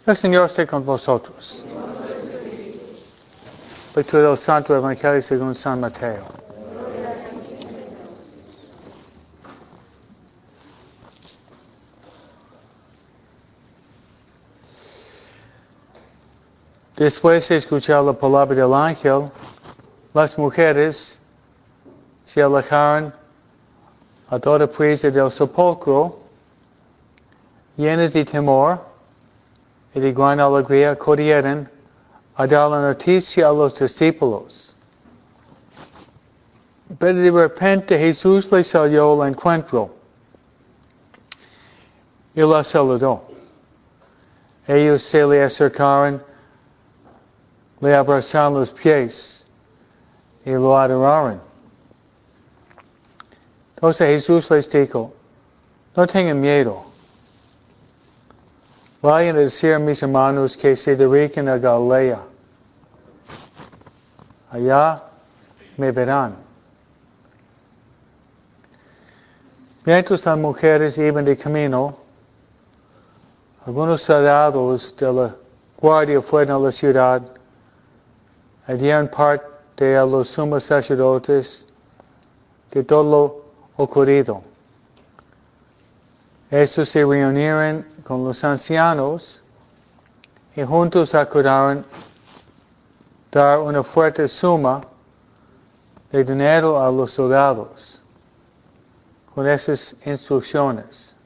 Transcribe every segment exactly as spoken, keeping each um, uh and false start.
El Señor esté con vosotros. Lectura del Santo Evangelio según San Mateo. Después de escuchar la palabra del ángel, las mujeres se alejaron a toda prisa del sepulcro, llenas de temor y de gran alegría, acudieron a dar la noticia a los discípulos. Pero de repente Jesús les salió al encuentro y la saludó. Ellos se le acercaron, le abrazaron los pies y lo adoraron. Entonces Jesús les dijo, no tengan miedo. Vayan a decir a mis hermanos que se dirigen a Galilea. Allá me verán. Mientras las mujeres iban de camino, algunos soldados de la guardia fueron a la ciudad y dieron parte a los sumos sacerdotes de todo lo ocurrido. Estos se reunieron con los ancianos y juntos acordaron dar una fuerte suma de dinero a los soldados con esas instrucciones.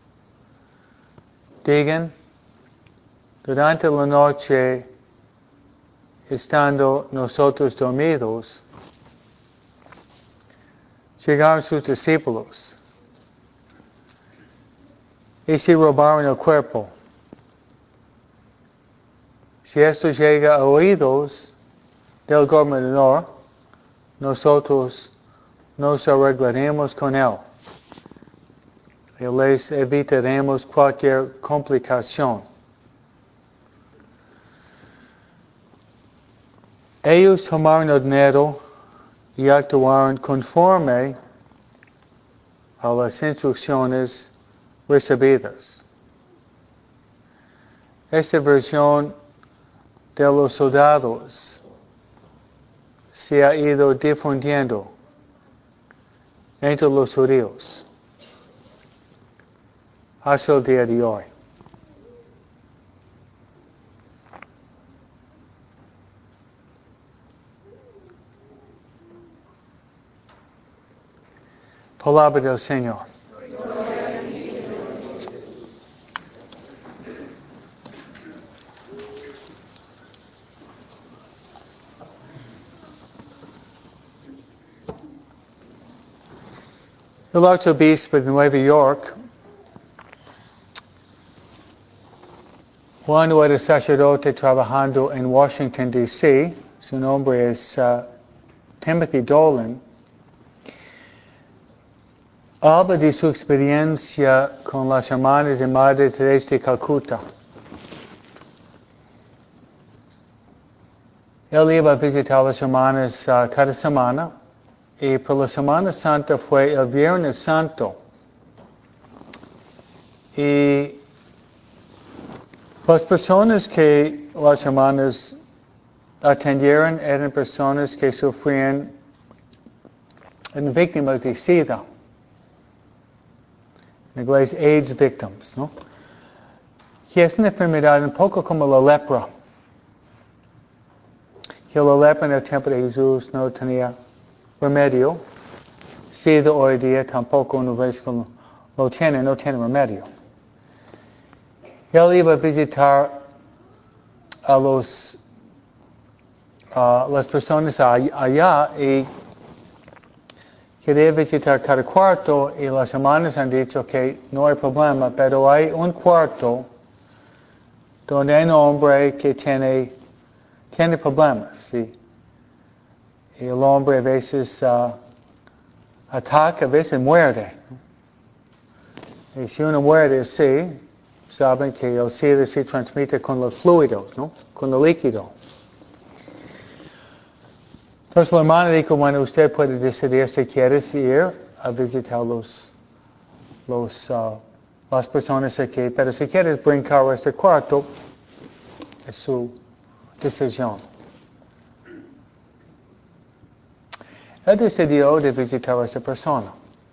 Digan, durante la noche, estando nosotros dormidos, llegaron sus discípulos y se robaron el cuerpo. Si esto llega a oídos del gobernador, nosotros nos arreglaremos con él y les evitaremos cualquier complicación. Ellos tomaron el dinero y actuaron conforme a las instrucciones recibidas. Esta versión de los soldados se ha ido difundiendo entre los judíos hasta el día de hoy. Palabra del Señor. El arzobispo de Nueva York, cuando era sacerdote trabajando en Washington, D C, su nombre es uh, Timothy Dolan, habla de su experiencia con las hermanas de Madre Teresa de Calcuta. Él iba a visitar a las hermanas uh, cada semana, y por la Semana Santa fue el Viernes Santo. Y las personas que las hermanas atendieron eran personas que sufrían, eran víctimas de SIDA. En inglés, AIDS victims, ¿no? Que es una enfermedad un poco como la lepra. Que la lepra en el tiempo de Jesús no tenía remedio. SIDA hoy día tampoco una vez que lo tiene, no tiene remedio. Él iba a visitar a los, uh, las personas allá y quería visitar cada cuarto, y las hermanas han dicho que no hay problema, pero hay un cuarto donde hay un hombre que tiene, tiene problemas. Y, y el hombre a veces uh, ataca, a veces muerde. Y si uno muerde así, saben que el SIDA se transmite con los fluidos, ¿no? Con el líquido. Entonces la hermana dijo, bueno, usted puede decidir si quiere ir a visitar los, los, uh, las personas aquí, pero si quieres brincar a este cuarto, es su decisión. Él decidió de visitar a esa persona.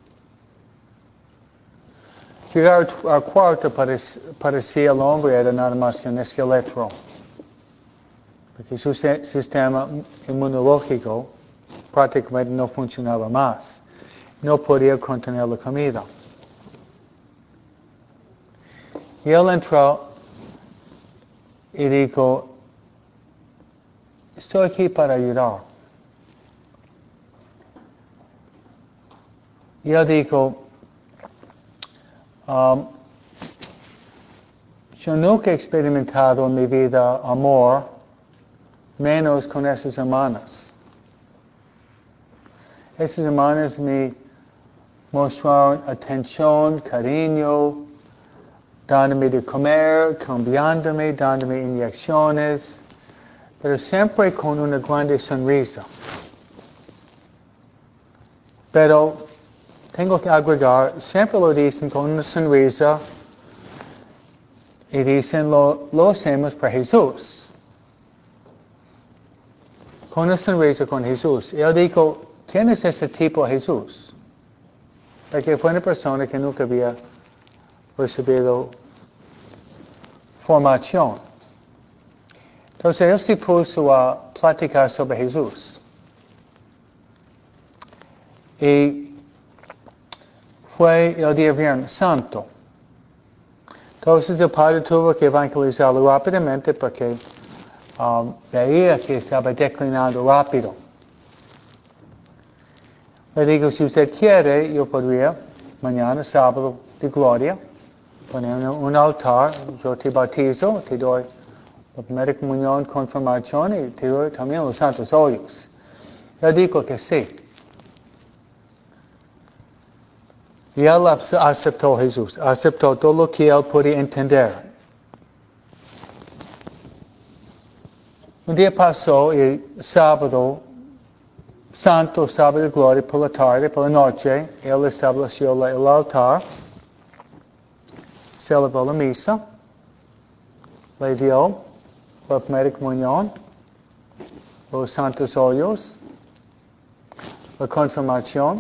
Llegar al cuarto parecía el hombre era nada más que un esqueleto, porque su sistema inmunológico prácticamente no funcionaba más. No podía contener la comida. Y él entró y dijo, estoy aquí para ayudar. Y él dijo, um, yo nunca he experimentado en mi vida amor, menos con esas hermanas. Esas hermanas me mostraron atención, cariño, dándome de comer, cambiándome, dándome inyecciones, pero siempre con una grande sonrisa. Pero tengo que agregar, siempre lo dicen con una sonrisa y dicen lo, lo hacemos por Jesús. Con una sonrisa con Jesús. Y él dijo, ¿quién es ese tipo Jesús? Porque fue una persona que nunca había recibido formación. Entonces él se puso a platicar sobre Jesús. Y fue el día Viernes Santo. Entonces el padre tuvo que evangelizarlo rápidamente porque um, veía que estaba declinando rápido. Le digo, si usted quiere, yo podría mañana, sábado de gloria, poner un, un altar, yo te bautizo, te doy la primera comunión, confirmación y te doy también los santos óleos. Él dijo que sí. Y él aceptó Jesús, aceptó todo lo que él podía entender. Un día pasó y sábado, santo, sábado de gloria, por la tarde, por la noche, él estableció el altar, celebró la misa, le dio la primera comunión, los santos óleos, la confirmación,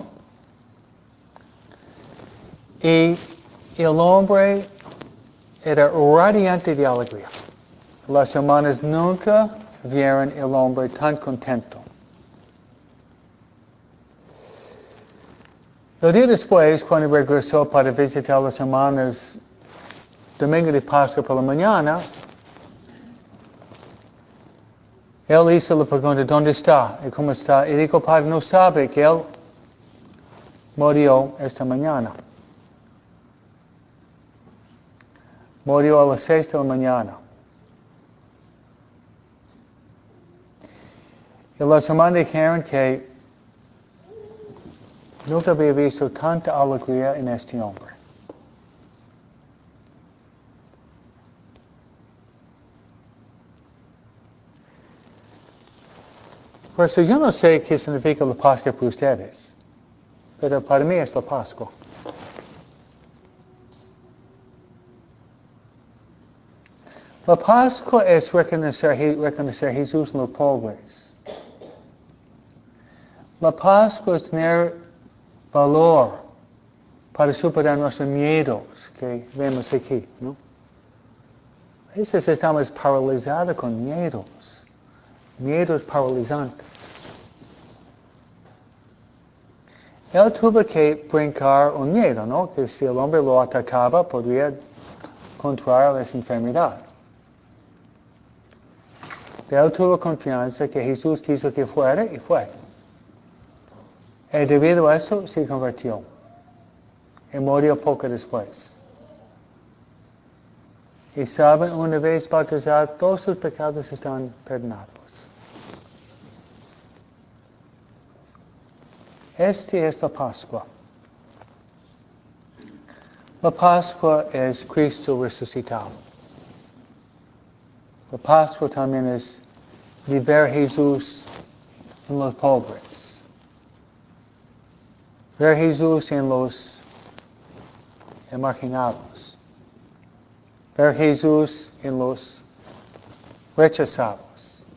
y el hombre era radiante de alegría. Las hermanas nunca vieron el hombre tan contento. El día después, cuando regresó para visitar a las hermanas, domingo de Pascua por la mañana, él hizo la pregunta, ¿dónde está? ¿Y cómo está? Y dijo, padre, no sabe que él murió esta mañana. Murió a las seis de la mañana. Y las hermanas dijeron que nunca había visto tanta alegría en este hombre. Por eso yo no sé qué significa la Pascua para ustedes, pero para mí es la Pascua. La Pascua es reconocer, reconocer a Jesús en los pobres. La Pascua es tener valor para superar nuestros miedos que vemos aquí, ¿no? A veces estamos paralizados con miedos, miedos paralizantes. Él tuvo que brincar un miedo, ¿no? Que si el hombre lo atacaba, podría contraer esa enfermedad. Él tuvo confianza que Jesús quiso que fuera y fue. Y debido a eso se convirtió. Y murió poco después. Y saben, una vez bautizado, todos sus pecados están perdonados. Esta es la Pascua. La Pascua es Cristo resucitado. La Pascua también es de ver a Jesús en los pobres. Ver a Jesús en los marginados. Ver a Jesús en los rechazados.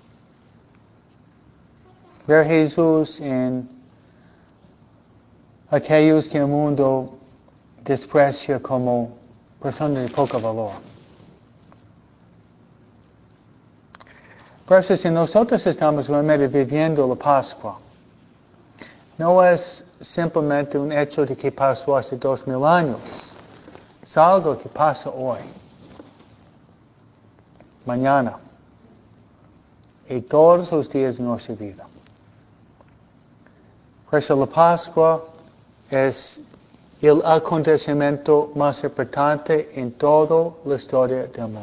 Ver a Jesús en aquellos que el mundo desprecia como personas de poco valor. Por eso, si nosotros estamos realmente viviendo la Pascua, no es simplemente un hecho de que pasó hace dos mil años. Es algo que pasa hoy, mañana, y todos los días de nuestra vida. Por eso la Pascua es el acontecimiento más importante en toda la historia del mundo.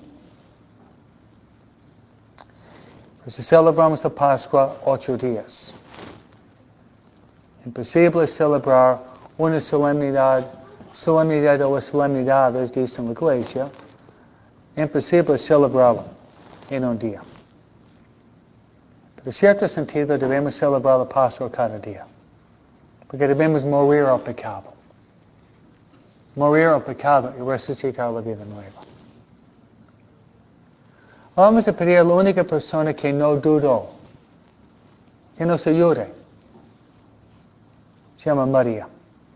Por eso celebramos la Pascua ocho días. Imposible celebrar una solemnidad, solemnidad de las solemnidades, dice la Iglesia, imposible celebrarla en un día. Pero en cierto sentido debemos celebrar la Pascua cada día, porque debemos morir al pecado. Morir al pecado y resucitar la vida nueva. Vamos a pedir a la única persona que no dudó, que nos ayude. Se llama María.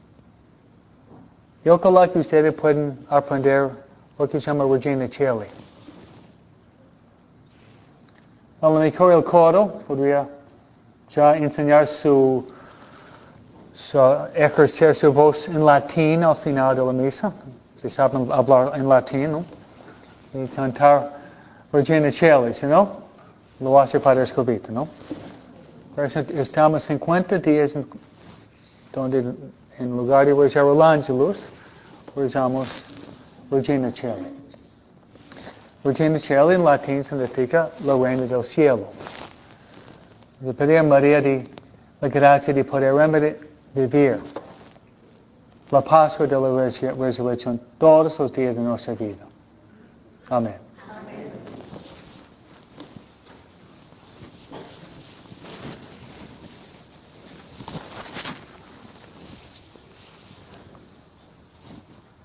Y ojalá que ustedes puedan aprender lo que se llama Regina Coeli. A lo mejor el coro podría ya enseñar su, su ejercer su voz en latín al final de la misa. Si saben hablar en latín, ¿no? Y cantar Regina Coeli, si no, lo hace Padre Escobito, ¿no? Por eso estamos cincuenta días en, donde en lugar de rezar el Angelus, rezamos Regina Coeli. Regina Coeli en latín significa la reina del cielo. Le pedir a María de, la gracia de poder vivir la Pascua de la resurrección todos los días de nuestra vida. Amén.